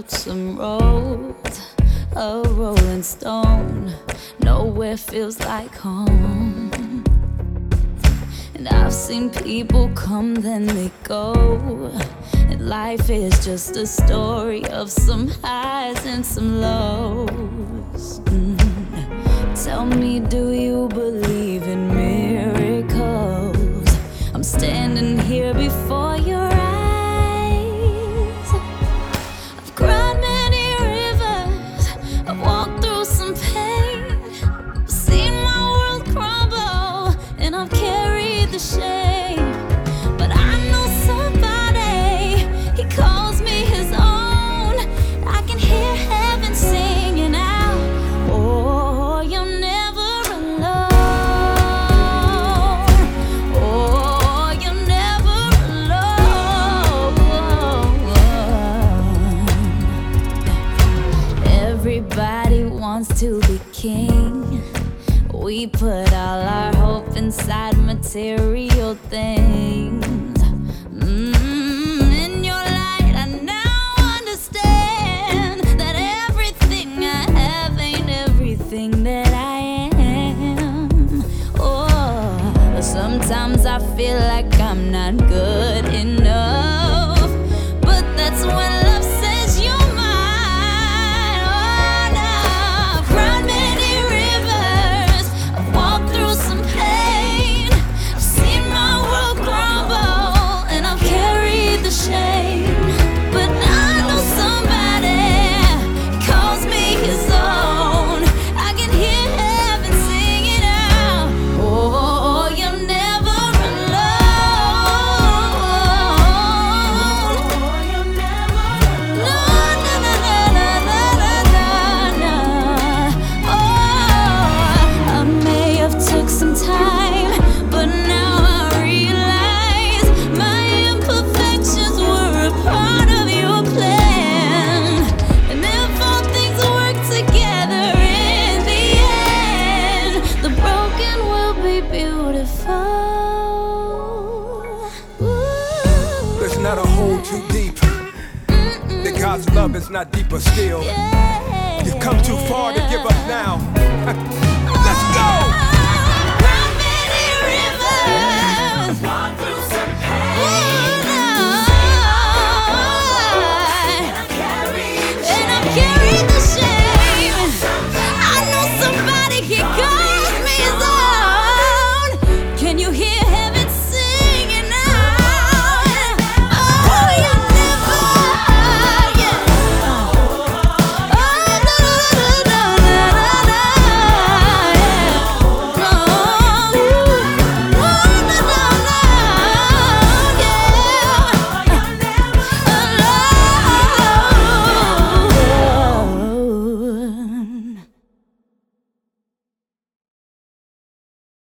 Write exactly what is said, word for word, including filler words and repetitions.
lonesome road, a rolling stone, nowhere feels like home. And I've seen people come, then they go, and life is just a story of some highs and some lows. mm. Tell me, do you believe in miracles? I'm standing here before your eyes. I've cried many rivers, I've walked through some pain, I've seen my world crumble, and I've carried the shame. But I know somebody, he calls me his own. I can hear heaven singing out, oh, you're never alone. Oh, you're never alone. Everybody wants to be king. We put all our hope inside material things. Mm, in your light, I now understand that everything I have ain't everything that I am. Oh, but sometimes I feel like I'm not good enough. But that's when love says you're mine. Oh, no. I've cried many rivers, I've walked through some pain, I've seen my world crumble, and I've carried the shame. But I know somebody calls me his own. I can hear heaven singing out, oh, you're never alone. Oh, you're never alone. No, no, no, no, no, no, no, no. Oh, I may have took some time, but now I realize my imperfections were a part of your plan. And if all things work together in the end, the broken will be beautiful. Ooh. There's not a hole too deep, that God's love is not deeper still. Yeah. You've come too far to give up now.